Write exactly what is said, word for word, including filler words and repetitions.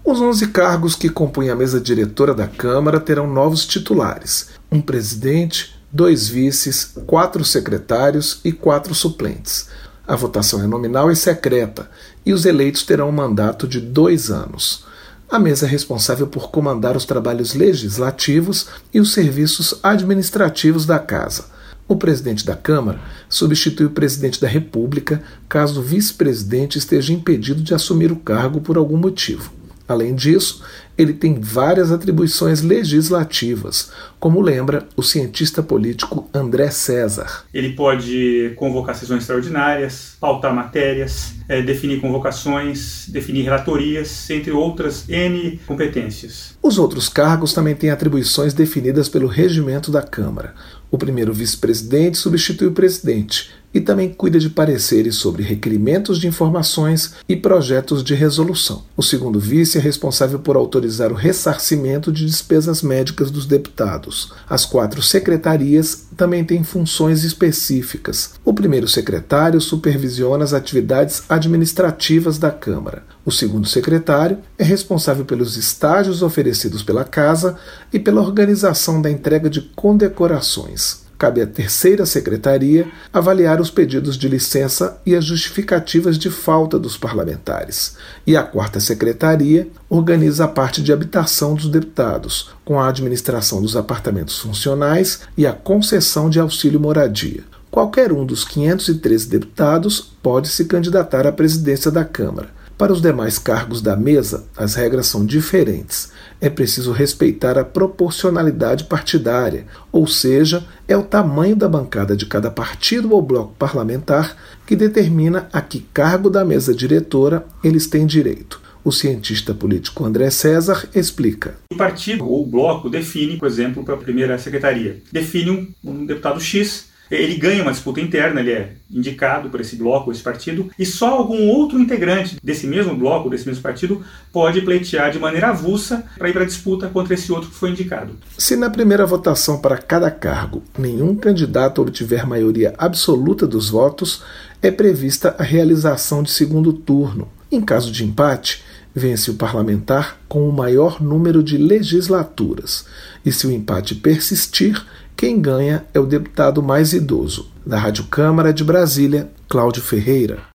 Os onze cargos que compõem a mesa diretora da Câmara terão novos titulares: um presidente, dois vices, quatro secretários e quatro suplentes. A votação é nominal e secreta, e os eleitos terão um mandato de dois anos. A mesa é responsável por comandar os trabalhos legislativos e os serviços administrativos da Casa. O presidente da Câmara substitui o presidente da República caso o vice-presidente esteja impedido de assumir o cargo por algum motivo. Além disso, ele tem várias atribuições legislativas, como lembra o cientista político André César. Ele pode convocar sessões extraordinárias, pautar matérias, é, definir convocações, definir relatorias, entre outras N competências. Os outros cargos também têm atribuições definidas pelo regimento da Câmara. O primeiro vice-presidente substitui o presidente e também cuida de pareceres sobre requerimentos de informações e projetos de resolução. O segundo vice é responsável por autorizar o ressarcimento de despesas médicas dos deputados. As quatro secretarias também têm funções específicas. O primeiro secretário supervisiona as atividades administrativas da Câmara. O segundo secretário é responsável pelos estágios oferecidos pela Casa e pela organização da entrega de condecorações. Cabe à terceira secretaria avaliar os pedidos de licença e as justificativas de falta dos parlamentares. E a quarta secretaria organiza a parte de habitação dos deputados, com a administração dos apartamentos funcionais e a concessão de auxílio moradia. Qualquer um dos quinhentos e treze deputados pode se candidatar à presidência da Câmara. Para os demais cargos da mesa, as regras são diferentes. É preciso respeitar a proporcionalidade partidária, ou seja, é o tamanho da bancada de cada partido ou bloco parlamentar que determina a que cargo da mesa diretora eles têm direito. O cientista político André César explica. O partido ou bloco define, por exemplo, para a primeira secretaria, define um, um deputado X. Ele ganha uma disputa interna, ele é indicado por esse bloco, esse partido, e só algum outro integrante desse mesmo bloco, desse mesmo partido, pode pleitear de maneira avulsa para ir para a disputa contra esse outro que foi indicado. Se na primeira votação para cada cargo nenhum candidato obtiver maioria absoluta dos votos, é prevista a realização de segundo turno. Em caso de empate, vence o parlamentar com o maior número de legislaturas. E se o empate persistir, quem ganha é o deputado mais idoso. Da Rádio Câmara de Brasília, Cláudio Ferreira.